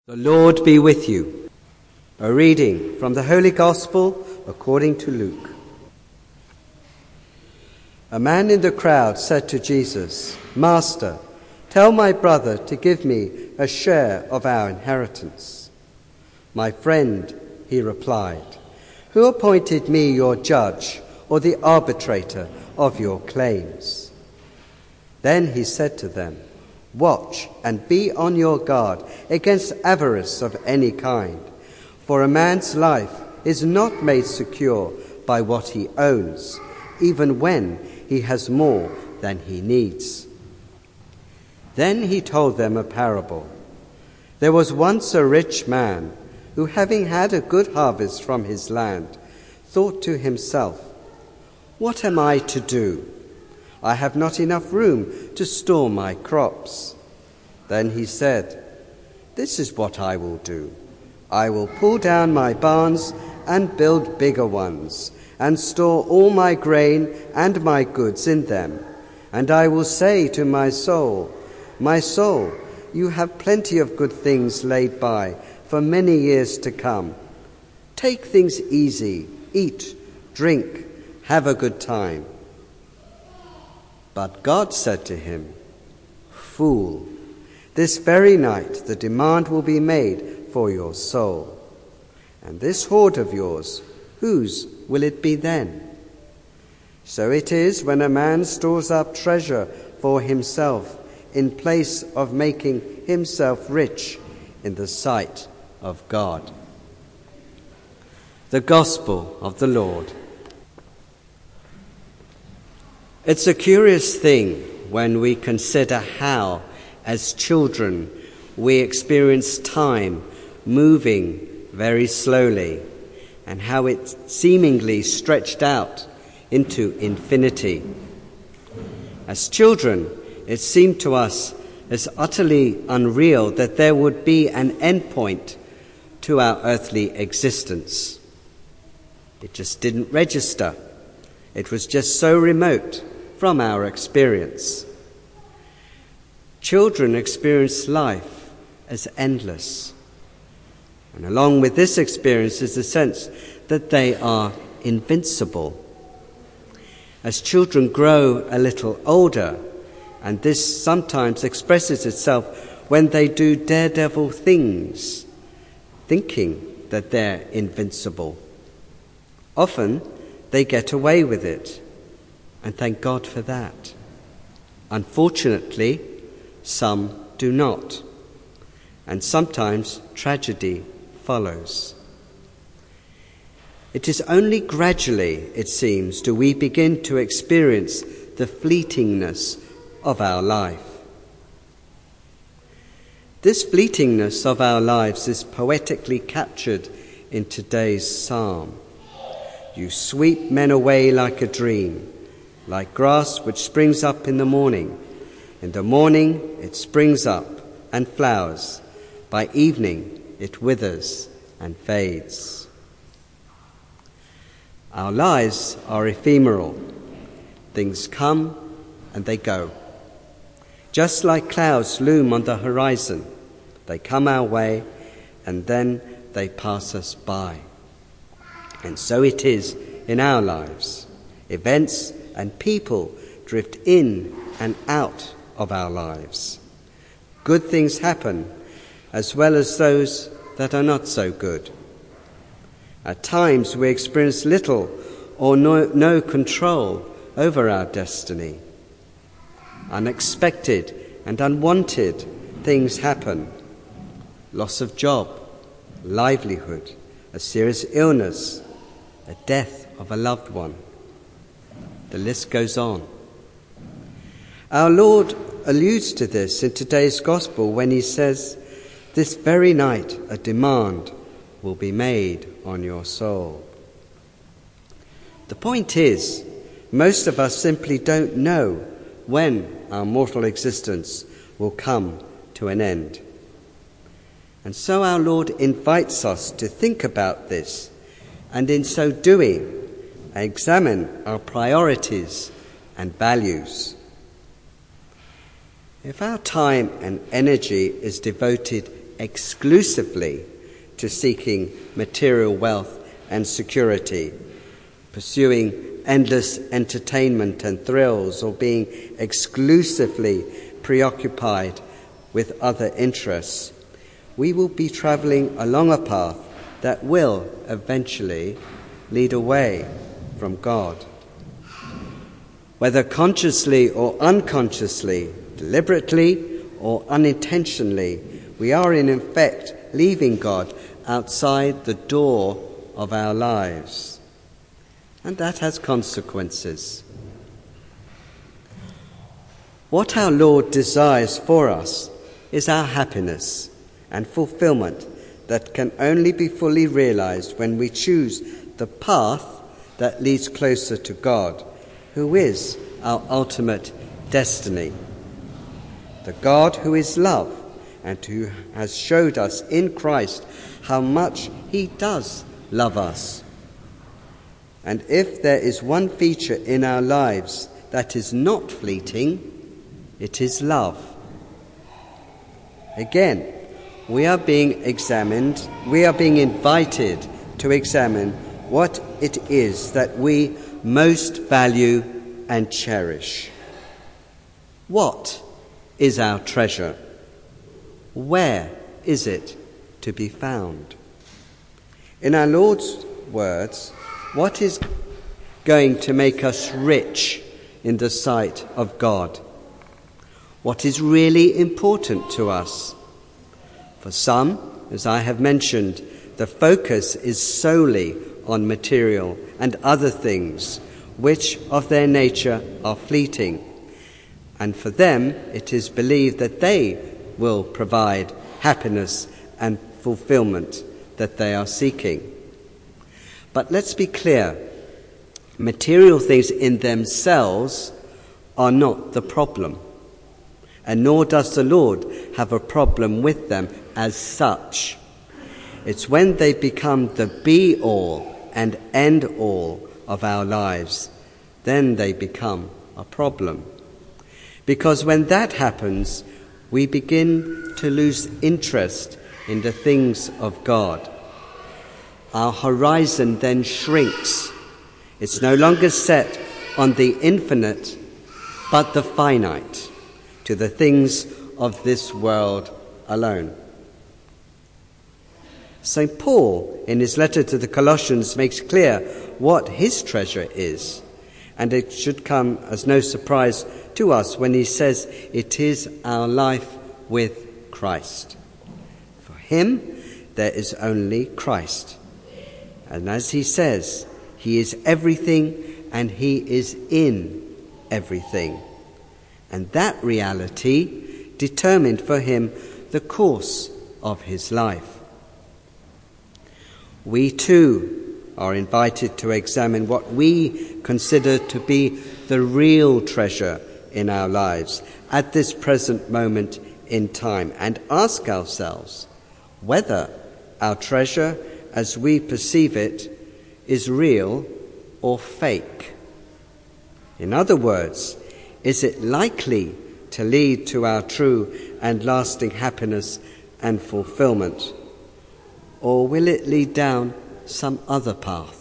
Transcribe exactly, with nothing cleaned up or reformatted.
The Lord be with you. A reading from the Holy Gospel according to Luke. A man in the crowd said to Jesus, "Master, tell my brother to give me a share of our inheritance." "My friend," he replied, "who appointed me your judge or the arbitrator of your claims?" Then he said to them, "Watch and be on your guard against avarice of any kind, for a man's life is not made secure by what he owns, even when he has more than he needs." Then he told them a parable. There was once a rich man who, having had a good harvest from his land, thought to himself, "What am I to do? I have not enough room to store my crops." Then he said, "This is what I will do. I will pull down my barns and build bigger ones, and store all my grain and my goods in them. And I will say to my soul, 'My soul, you have plenty of good things laid by for many years to come. Take things easy, eat, drink, have a good time.' But God said to him, 'Fool, this very night the demand will be made for your soul. And this hoard of yours, whose will it be then?' So it is when a man stores up treasure for himself in place of making himself rich in the sight of God." The Gospel of the Lord. It's a curious thing when we consider how, as children, we experience time moving very slowly, and how it seemingly stretched out into infinity. As children, it seemed to us as utterly unreal that there would be an end point to our earthly existence. It just didn't register. It was just so remote from our experience. Children experience life as endless. And along with this experience is the sense that they are invincible. As children grow a little older, and this sometimes expresses itself when they do daredevil things, thinking that they're invincible. Often they get away with it, and thank God for that. Unfortunately, some do not, and sometimes tragedy follows. It is only gradually, it seems, do we begin to experience the fleetingness of our life. This fleetingness of our lives is poetically captured in today's psalm. "You sweep men away like a dream, like grass which springs up in the morning. In the morning it springs up and flowers. By evening it withers and fades." Our lives are ephemeral. Things come and they go. Just like clouds loom on the horizon, they come our way and then they pass us by. And so it is in our lives. Events and people drift in and out of our lives. Good things happen, as well as those that are not so good. At times we experience little or no, no control over our destiny. Unexpected and unwanted things happen. Loss of job, livelihood, a serious illness, the death of a loved one. The list goes on. Our Lord alludes to this in today's Gospel when he says, "This very night a demand will be made on your soul." The point is, most of us simply don't know when our mortal existence will come to an end. And so our Lord invites us to think about this, and in so doing, examine our priorities and values. If our time and energy is devoted exclusively to seeking material wealth and security, pursuing endless entertainment and thrills, or being exclusively preoccupied with other interests, we will be travelling along a path that will eventually lead away from God. Whether consciously or unconsciously, deliberately or unintentionally, we are in effect leaving God outside the door of our lives. And that has consequences. What our Lord desires for us is our happiness and fulfillment that can only be fully realized when we choose the path that leads closer to God, who is our ultimate destiny. The God who is love and who has showed us in Christ how much he does love us. And if there is one feature in our lives that is not fleeting, it is love. Again, we are being examined, we are being invited to examine what it is that we most value and cherish. What is our treasure? Where is it to be found? In our Lord's words, what is going to make us rich in the sight of God? What is really important to us? For some, as I have mentioned, the focus is solely on material and other things, which of their nature are fleeting. And for them, it is believed that they will provide happiness and fulfillment that they are seeking. But let's be clear, material things in themselves are not the problem, and nor does the Lord have a problem with them as such. It's when they become the be-all and end-all of our lives, then they become a problem. Because when that happens, we begin to lose interest in the things of God. Our horizon then shrinks. It's no longer set on the infinite, but the finite, to the things of this world alone. Saint Paul, in his letter to the Colossians, makes clear what his treasure is, and it should come as no surprise to us when he says it is our life with Christ. For him, there is only Christ. And as he says, he is everything and he is in everything. And that reality determined for him the course of his life. We too are invited to examine what we consider to be the real treasure in our lives at this present moment in time, and ask ourselves whether our treasure as we perceive it is real or fake. In other words, is it likely to lead to our true and lasting happiness and fulfillment, or will it lead down some other path?